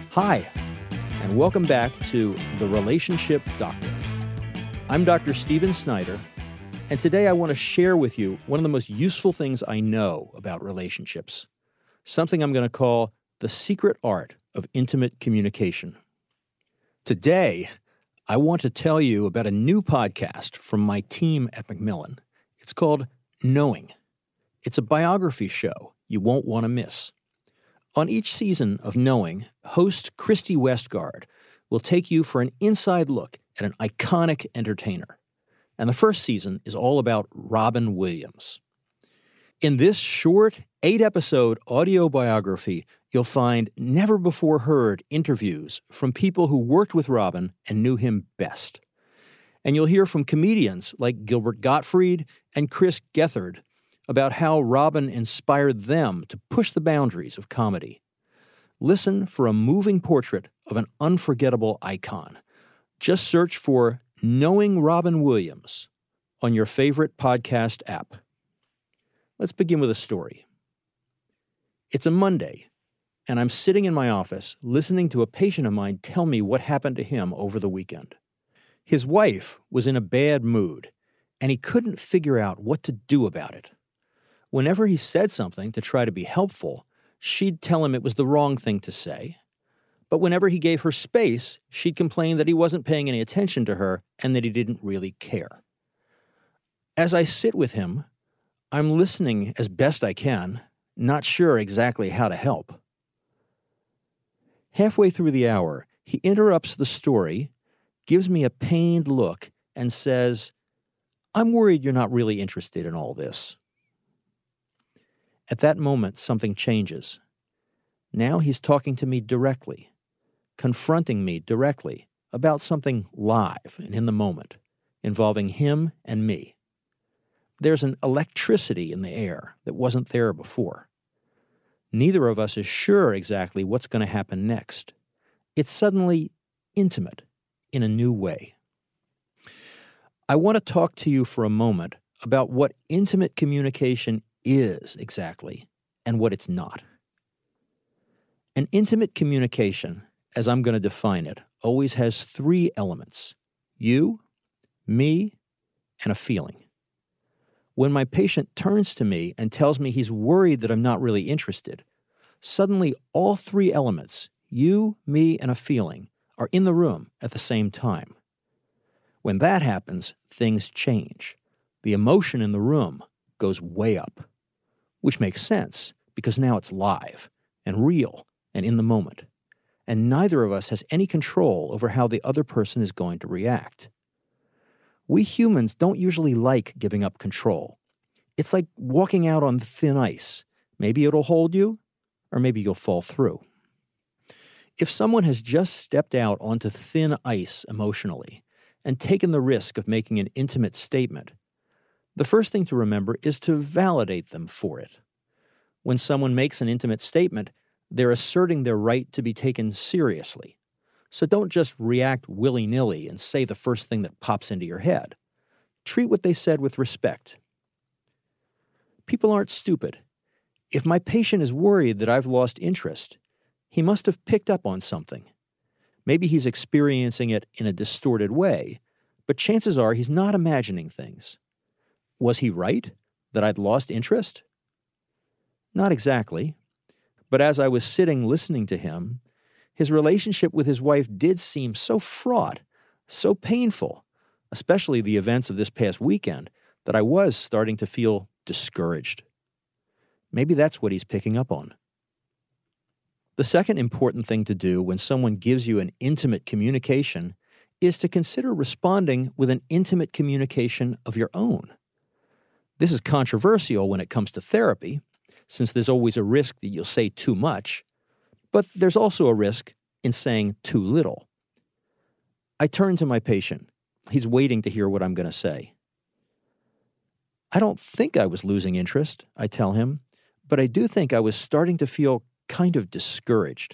Hi, and welcome back to The Relationship Doctor. I'm Dr. Stephen Snyder, and today I want to share with you one of the most useful things I know about relationships, something I'm going to call the secret art of intimate communication. Today, I want to tell you about a new podcast from my team at Macmillan. It's called Knowing. It's a biography show you won't want to miss. On each season of Knowing, host Christy Westgard will take you for an inside look at an iconic entertainer. And the first season is all about Robin Williams. In this short, 8-episode audio biography, you'll find never-before-heard interviews from people who worked with Robin and knew him best. And you'll hear from comedians like Gilbert Gottfried and Chris Gethard about how Robin inspired them to push the boundaries of comedy. Listen for a moving portrait of an unforgettable icon. Just search for Knowing Robin Williams on your favorite podcast app. Let's begin with a story. It's a Monday, and I'm sitting in my office listening to a patient of mine tell me what happened to him over the weekend. His wife was in a bad mood, and he couldn't figure out what to do about it. Whenever he said something to try to be helpful, she'd tell him it was the wrong thing to say. But whenever he gave her space, she'd complain that he wasn't paying any attention to her and that he didn't really care. As I sit with him, I'm listening as best I can, not sure exactly how to help. Halfway through the hour, he interrupts the story, gives me a pained look, and says, "I'm worried you're not really interested in all this." At that moment, something changes. Now he's talking to me directly, confronting me directly about something live and in the moment, involving him and me. There's an electricity in the air that wasn't there before. Neither of us is sure exactly what's going to happen next. It's suddenly intimate in a new way. I want to talk to you for a moment about what intimate communication is exactly and what it's not. An intimate communication, as I'm going to define it, always has 3 elements: you, me, and a feeling. When my patient turns to me and tells me he's worried that I'm not really interested, suddenly all 3 elements, you, me, and a feeling, are in the room at the same time. When that happens, things change. The emotion in the room goes way up, which makes sense because now it's live and real and in the moment, and neither of us has any control over how the other person is going to react. We humans don't usually like giving up control. It's like walking out on thin ice. Maybe it'll hold you, or maybe you'll fall through. If someone has just stepped out onto thin ice emotionally and taken the risk of making an intimate statement, the first thing to remember is to validate them for it. When someone makes an intimate statement, they're asserting their right to be taken seriously. So don't just react willy-nilly and say the first thing that pops into your head. Treat what they said with respect. People aren't stupid. If my patient is worried that I've lost interest, he must have picked up on something. Maybe he's experiencing it in a distorted way, but chances are he's not imagining things. Was he right that I'd lost interest? Not exactly. But as I was sitting listening to him, his relationship with his wife did seem so fraught, so painful, especially the events of this past weekend, that I was starting to feel discouraged. Maybe that's what he's picking up on. The second important thing to do when someone gives you an intimate communication is to consider responding with an intimate communication of your own. This is controversial when it comes to therapy, since there's always a risk that you'll say too much, but there's also a risk in saying too little. I turn to my patient. He's waiting to hear what I'm going to say. I don't think I was losing interest, I tell him, but I do think I was starting to feel kind of discouraged.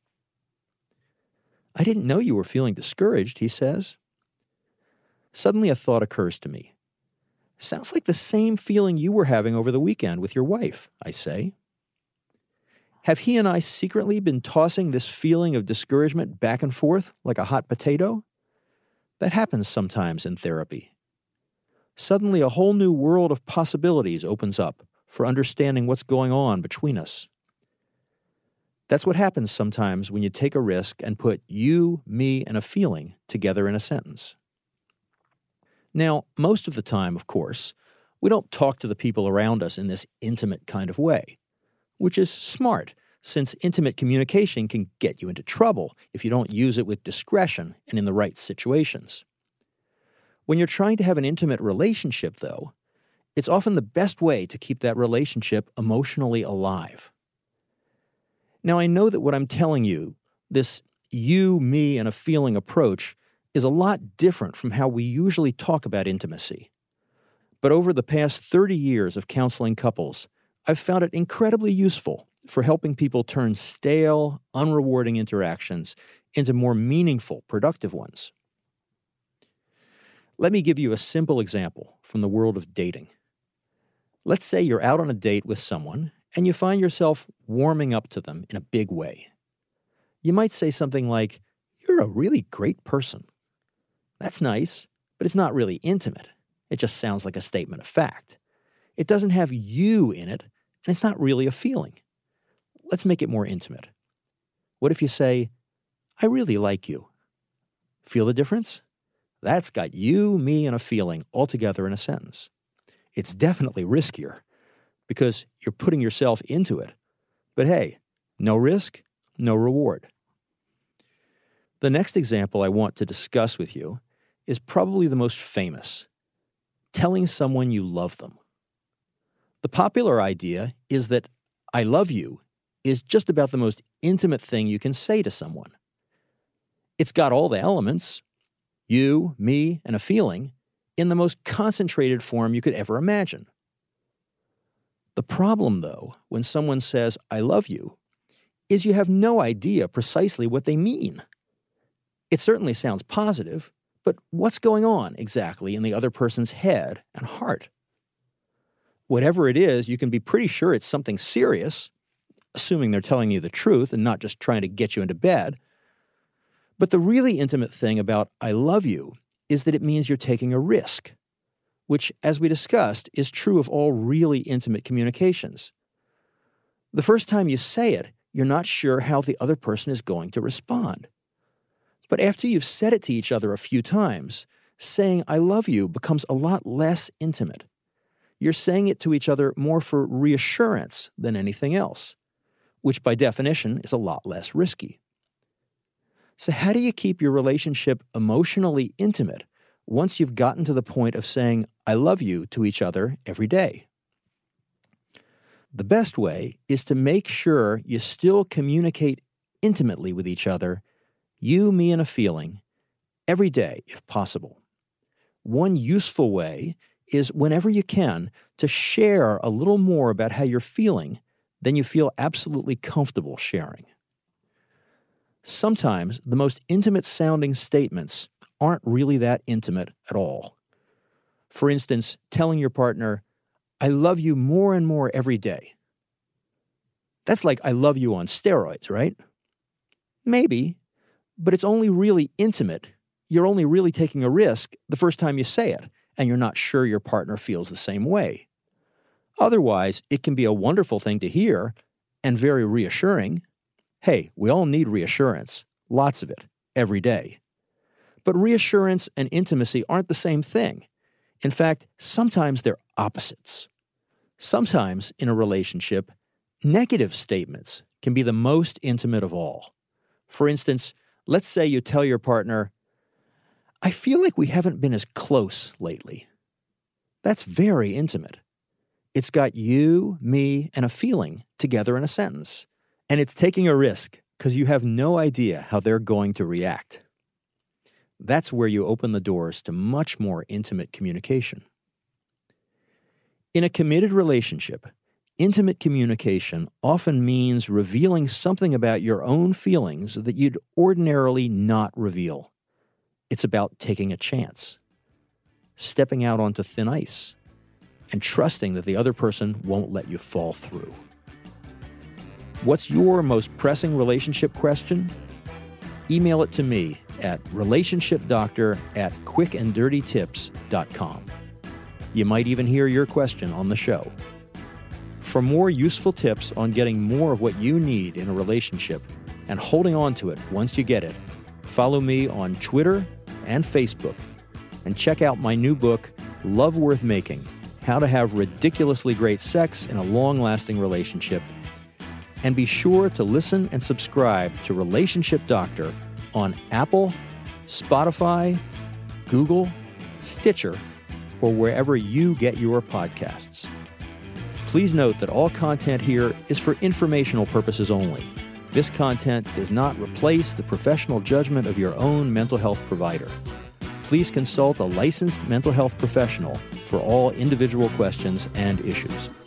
I didn't know you were feeling discouraged, he says. Suddenly a thought occurs to me. Sounds like the same feeling you were having over the weekend with your wife, I say. Have he and I secretly been tossing this feeling of discouragement back and forth like a hot potato? That happens sometimes in therapy. Suddenly, a whole new world of possibilities opens up for understanding what's going on between us. That's what happens sometimes when you take a risk and put you, me, and a feeling together in a sentence. Now, most of the time, of course, we don't talk to the people around us in this intimate kind of way, which is smart, since intimate communication can get you into trouble if you don't use it with discretion and in the right situations. When you're trying to have an intimate relationship, though, it's often the best way to keep that relationship emotionally alive. Now, I know that what I'm telling you, this you, me, and a feeling approach, is a lot different from how we usually talk about intimacy. But over the past 30 years of counseling couples, I've found it incredibly useful for helping people turn stale, unrewarding interactions into more meaningful, productive ones. Let me give you a simple example from the world of dating. Let's say you're out on a date with someone and you find yourself warming up to them in a big way. You might say something like, "You're a really great person." That's nice, but it's not really intimate. It just sounds like a statement of fact. It doesn't have you in it, and it's not really a feeling. Let's make it more intimate. What if you say, "I really like you"? Feel the difference? That's got you, me, and a feeling all together in a sentence. It's definitely riskier because you're putting yourself into it. But hey, no risk, no reward. The next example I want to discuss with you is probably the most famous: telling someone you love them. The popular idea is that "I love you" is just about the most intimate thing you can say to someone. It's got all the elements, you, me, and a feeling, in the most concentrated form you could ever imagine. The problem, though, when someone says, "I love you," is you have no idea precisely what they mean. It certainly sounds positive, but what's going on exactly in the other person's head and heart? Whatever it is, you can be pretty sure it's something serious, assuming they're telling you the truth and not just trying to get you into bed. But the really intimate thing about "I love you" is that it means you're taking a risk, which, as we discussed, is true of all really intimate communications. The first time you say it, you're not sure how the other person is going to respond. But after you've said it to each other a few times, saying "I love you" becomes a lot less intimate. You're saying it to each other more for reassurance than anything else, which by definition is a lot less risky. So how do you keep your relationship emotionally intimate once you've gotten to the point of saying "I love you" to each other every day? The best way is to make sure you still communicate intimately with each other, you, me, and a feeling, every day if possible. One useful way is, whenever you can, to share a little more about how you're feeling than you feel absolutely comfortable sharing. Sometimes the most intimate-sounding statements aren't really that intimate at all. For instance, telling your partner, "I love you more and more every day." That's like "I love you" on steroids, right? Maybe, but it's only really intimate. You're only really taking a risk the first time you say it, and you're not sure your partner feels the same way. Otherwise, it can be a wonderful thing to hear and very reassuring. Hey, we all need reassurance, lots of it, every day. But reassurance and intimacy aren't the same thing. In fact, sometimes they're opposites. Sometimes in a relationship, negative statements can be the most intimate of all. For instance, let's say you tell your partner, "I feel like we haven't been as close lately." That's very intimate. It's got you, me, and a feeling together in a sentence. And it's taking a risk because you have no idea how they're going to react. That's where you open the doors to much more intimate communication. In a committed relationship, intimate communication often means revealing something about your own feelings that you'd ordinarily not reveal. It's about taking a chance, stepping out onto thin ice, and trusting that the other person won't let you fall through. What's your most pressing relationship question? Email it to me at relationshipdoctor@quickanddirtytips.com. You might even hear your question on the show. For more useful tips on getting more of what you need in a relationship and holding on to it once you get it, follow me on Twitter and Facebook. And check out my new book, Love Worth Making: How to Have Ridiculously Great Sex in a Long-Lasting Relationship. And be sure to listen and subscribe to Relationship Doctor on Apple, Spotify, Google, Stitcher, or wherever you get your podcasts. Please note that all content here is for informational purposes only. This content does not replace the professional judgment of your own mental health provider. Please consult a licensed mental health professional for all individual questions and issues.